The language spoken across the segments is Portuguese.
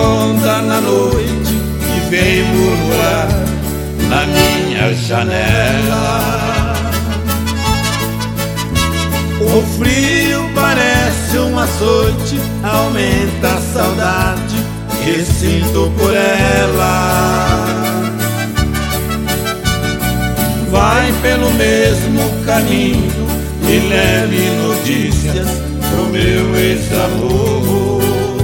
ronda na noite e vem murmurar na minha janela. O frio parece um açoite, aumenta a saudade que sinto por ela. Vai pelo mesmo caminho e leve notícias pro meu ex-amor.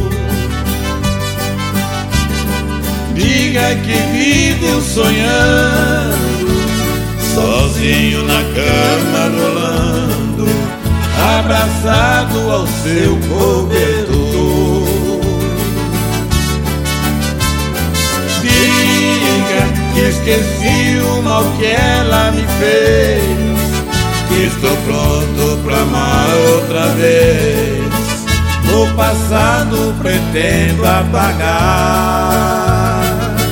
Diga que vive sonhando, sozinho na cama rolando, abraçado ao seu cobertor. Diga que esqueci o mal que ela me fez, que estou pronto pra amar outra vez. No passado pretendo apagar.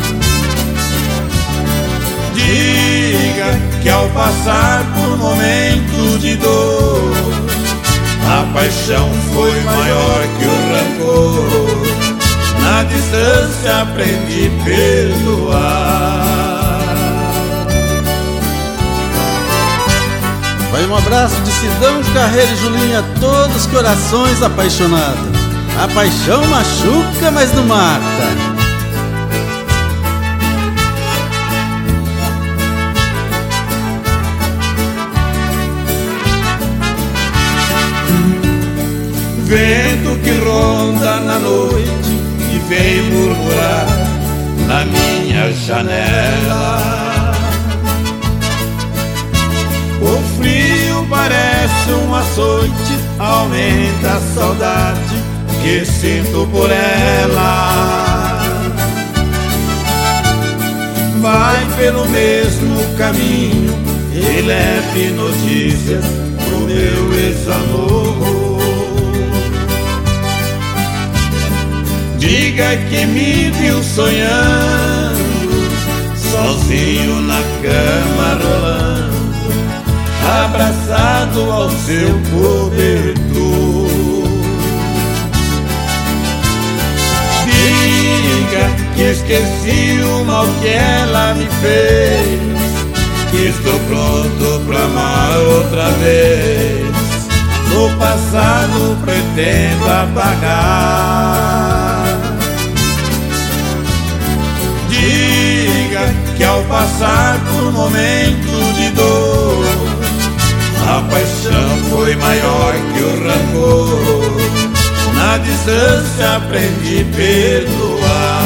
Diga que ao passar por momentos de dor, a paixão foi maior que o rancor. Na distância aprendi a perdoar. Vai um abraço de Sidão, Carreira e Julinha a todos os corações apaixonados. A paixão machuca, mas não mata. Vento que ronda na noite e vem murmurar na minha janela. O frio parece um açoite, aumenta a saudade que sinto por ela. Vai pelo mesmo caminho e leve notícias pro meu ex-amor. Diga que me viu sonhando, sozinho na cama rolando, abraçado ao seu cobertor. Diga que esqueci o mal que ela me fez, que estou pronto pra amar outra vez. No passado pretendo apagar. Diga que ao passar por momentos de dor, a paixão foi maior que o rancor. Na distância aprendi a perdoar.